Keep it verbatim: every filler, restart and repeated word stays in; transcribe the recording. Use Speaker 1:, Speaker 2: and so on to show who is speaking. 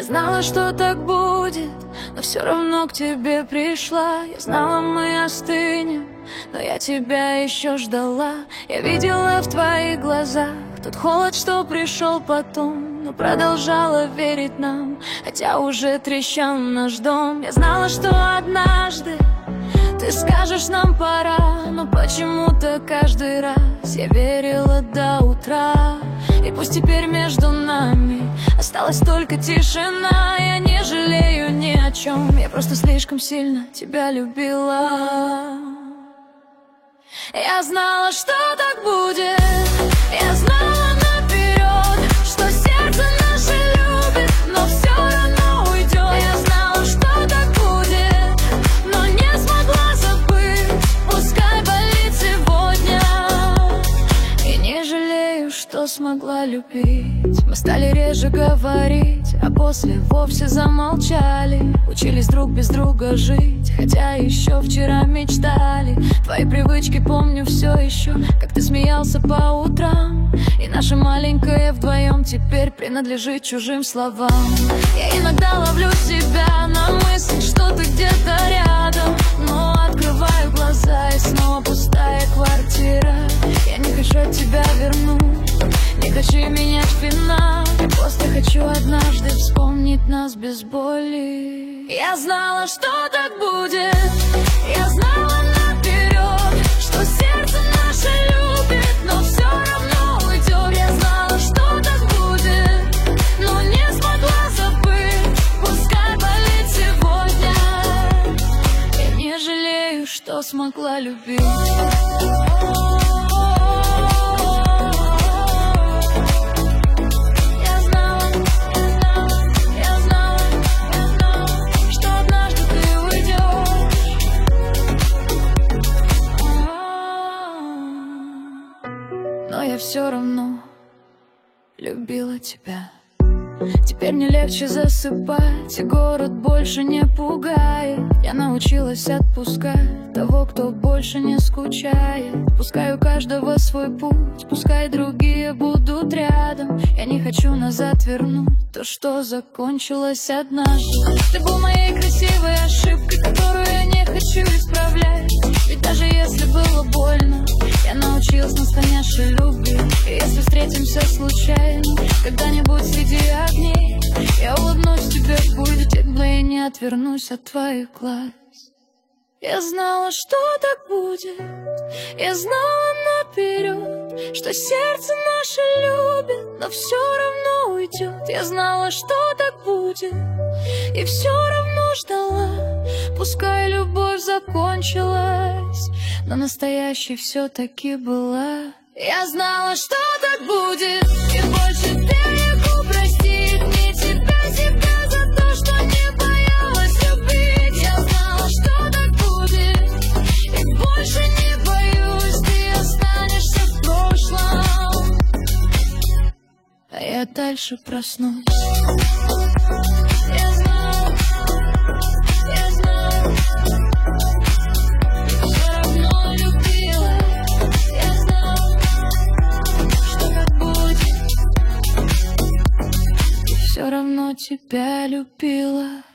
Speaker 1: знала, что так будет, но все равно к тебе пришла. Я знала, мы остынем, но я тебя еще ждала. Я видела в твоих глазах тот холод, что пришел потом, но продолжала верить нам, хотя уже трещал наш дом. Я знала, что однажды ты скажешь, нам пора, но почему-то каждый раз я верила до утра. И пусть теперь между нами осталась только тишина, я не жалею ни о чем, я просто слишком сильно тебя любила. Я знала, что так будет, я знала наперед, что сердце наше любит, но все равно уйдет. Я знала, что так будет, но не смогла забыть, пускай болит сегодня. И не жалею, что смогла любить. Мы стали реже говорить, а после вовсе замолчали. Учились друг без друга жить, хотя еще вчера мечтали. Твои привычки помню все еще, как ты смеялся по утрам. И наша маленькая вдвоем теперь принадлежит чужим словам. Я иногда ловлю себя на мысли, что ты где-то рядом, но открываю глаза и снова пустая квартира. Я не хочу от тебя вернуть, не хочу менять финал, я просто хочу однажды вспомнить нас без боли. Я знала, что так будет, я знала наперед, что сердце наше любит, но все равно уйдет. Я знала, что так будет, но не смогла забыть, пускай болит сегодня. Я не жалею, что смогла любить. Но я все равно любила тебя. Теперь мне легче засыпать, и город больше не пугает. Я научилась отпускать того, кто больше не скучает. Пускай у каждого свой путь, пускай другие будут рядом. Я не хочу назад вернуть то, что закончилось однажды. Ты был моей красивой ошибкой, которую я не хочу исправлять. Ведь даже если было больно, я научилась настоящей любви. И если встретимся случайно когда-нибудь среди огней, я улыбнусь тебе в путь, тепло, и не отвернусь от твоих глаз. Я знала, что так будет, я знала наперед, что сердце наше любит, но все равно уйдет. Я знала, что так будет, и все равно ждала, пускай любовь закончилась, но настоящей все-таки была. Я знала, что так будет, и больше берегу простить мне тебя, себя за то, что не боялась любить. Я знала, что так будет, и больше не боюсь, ты останешься в прошлом, а я дальше проснусь. Я знала, я знала, все равно любила. Я знала, что так будет, и все равно тебя любила.